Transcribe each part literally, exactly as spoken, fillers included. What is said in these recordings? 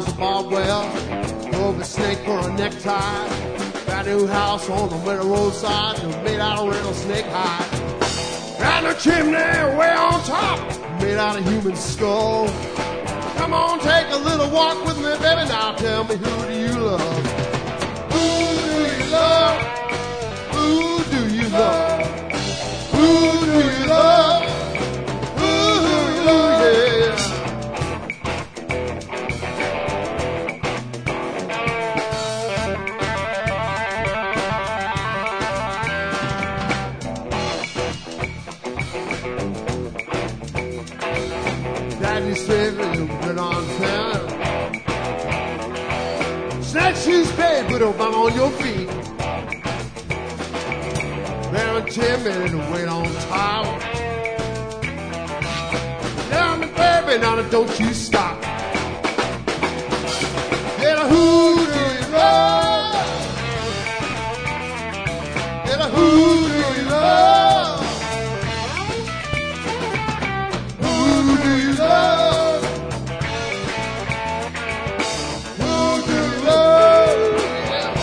miles of barbed wire. Drove a snake for a necktie. Got a new house on the winter roadside, made out of rattlesnake hide. Got a chimney way on top, made out of human skull. Come on, take a little walk with me, baby. Now tell me, who do you love? Who do you love? Who do you love? Who do you love? Who do you love? Yeah. Daddy said you put on town. Snatch shoes, babe, put them on your feet. Baron Tim and wait on top. Now me, baby, now don't you stop. Get a who do you love? Get a who do you love? Who do you love? Who do you love? Yeah.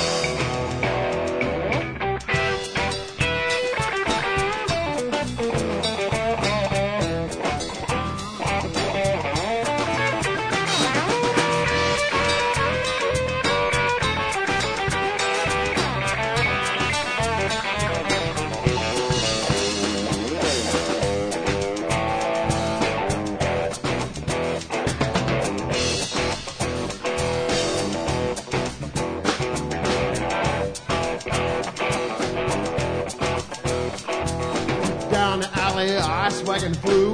Down the alley, ice wagon flew.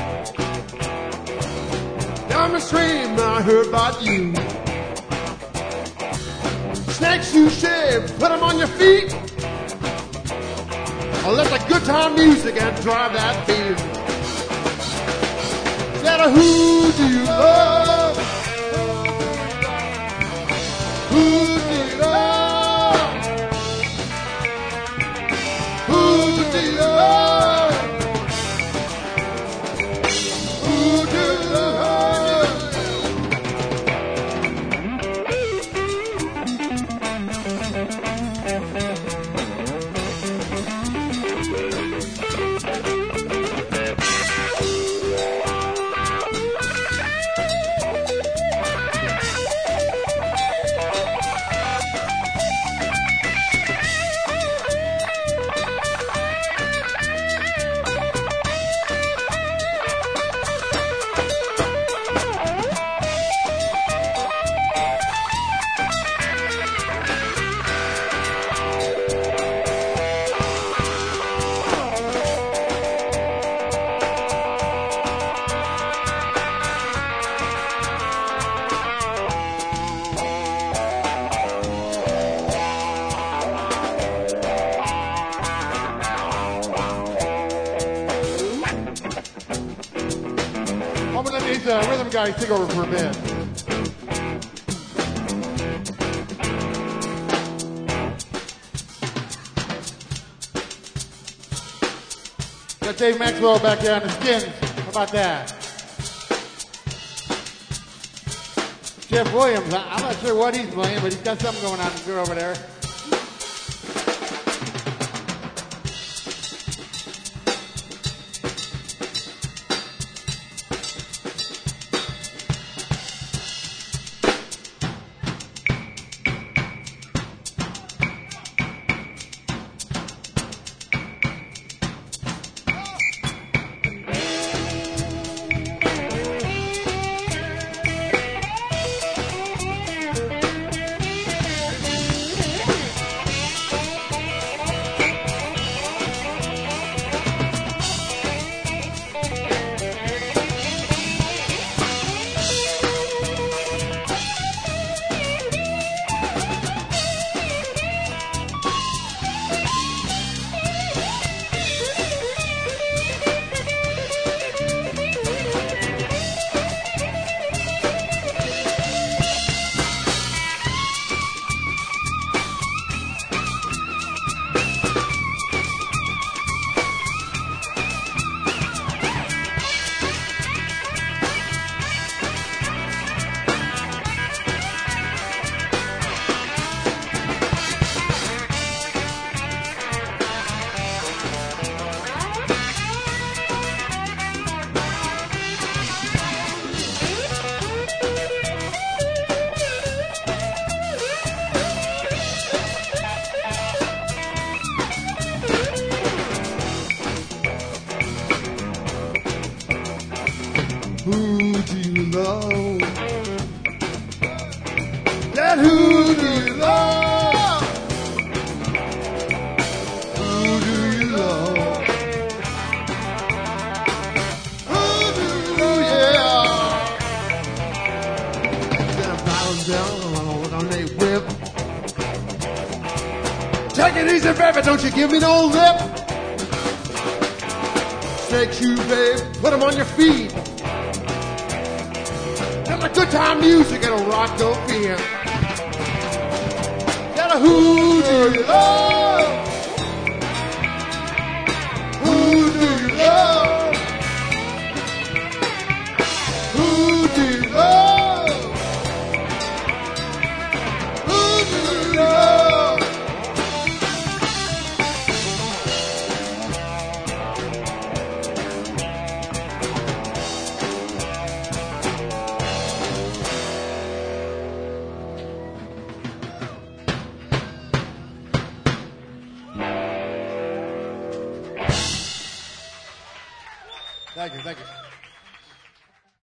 Down the stream, I heard about you. Snakes you shave, put them on your feet. Or let the good time music and drive that beat. Said, who do you love? Who do you love? Who do you love? Who do you love? I'm gonna let these uh, rhythm guys take over for a bit. Got Dave Maxwell back there on the skins. How about that? Jeff Williams, I- I'm not sure what he's playing, but he's got something going on over there. Who do you love? That who do you love? Who do you love? Who do you, yeah? Then I bow down on a whip. Take it easy, baby, don't you give me no lip. Snake you, babe, put them on your feet. Got a good time music and a rock don't fear. Got a who do you love? Who do you love? Who do you love? Who do you love? Thank you, thank you.